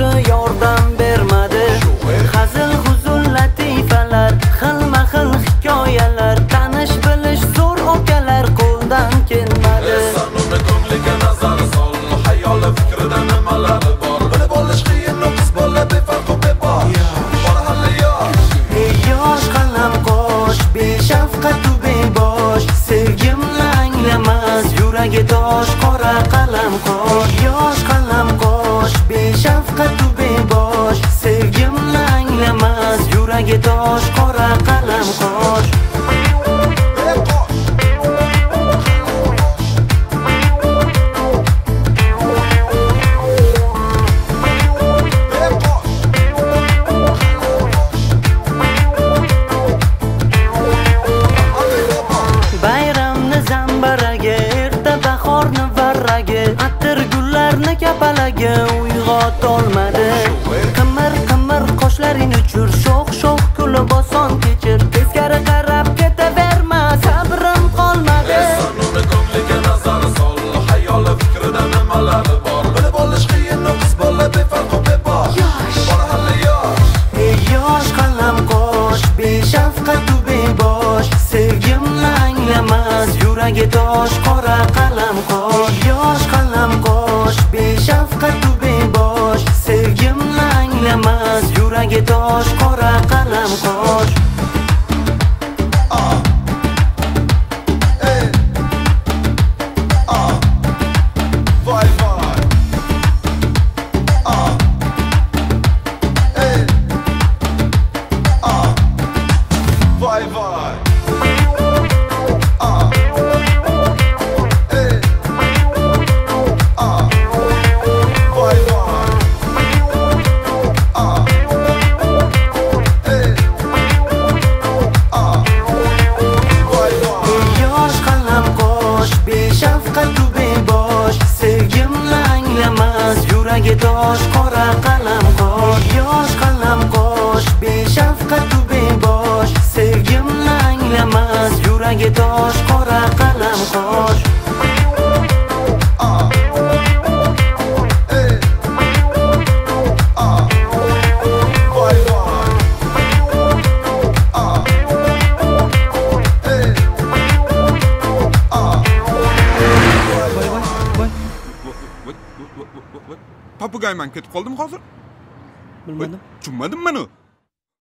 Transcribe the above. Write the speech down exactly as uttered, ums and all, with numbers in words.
yaxshi yordam bermadi. Hazil huzul latifalar, xilma xil hikoyalar, tanish bilish zo'r okalar qo'ldan kelmadi. San'atni ko'ngliga nazar sol, hayoli fikrida nimalar bor. Bilib olish qiyin, qiz bola befarq va bebor. Bor hali yosh. Ey yosh qalam qosh, beshafqat u bebosh, sevgimni anglamas yuragi tosh, qora qalam qosh. Yosh qalam qosh, beshafqat u bebosh, sevgimni anglamas yuragi tosh, qora qalam qosh. Bayramni zambaraga, erta bahorni varraga, atir gullarni kapalaga uyg'otolmadi. Qimir qimir qoshlaring uchur, sho'x sho'x kulib oson kechir, teskari qarab ketaverma, sabrim qolmadi. San'atni ko'ngliga nazar sol, hayoli fikrida nimalar bor. Bilib olish qiyin, qiz bola befarq va bebor. Bor hali yosh. Ey yosh qalam qosh, beshafqat u bebosh, sevgimni anglamas yuragi tosh, qora qalam qosh. Yosh qalam qosh, beshafqat u bebosh, sevgimni anglamas yuragi tosh, qora qalam qosh. Voy voy. Ah. Ey. Ah. Voy voy. Ah. Ey. Ah. Voy voy. Ah. Ey. Ah. Voy voy. Ey yosh qalam qosh, beshafqat u bebosh, sevgimni anglamas yuragi tosh, qora qalam qosh. Yosh qalam qosh, beshafqat u bebosh, sevgimni anglamas yuragi tosh, qora qalam qosh. Ah. Ey. Ah. Voy voy. Ah. Ey. Ah. Voy voy voy. Papugayman ketib qoldim hozir. Bilmadim. Tushunmadimmi buni?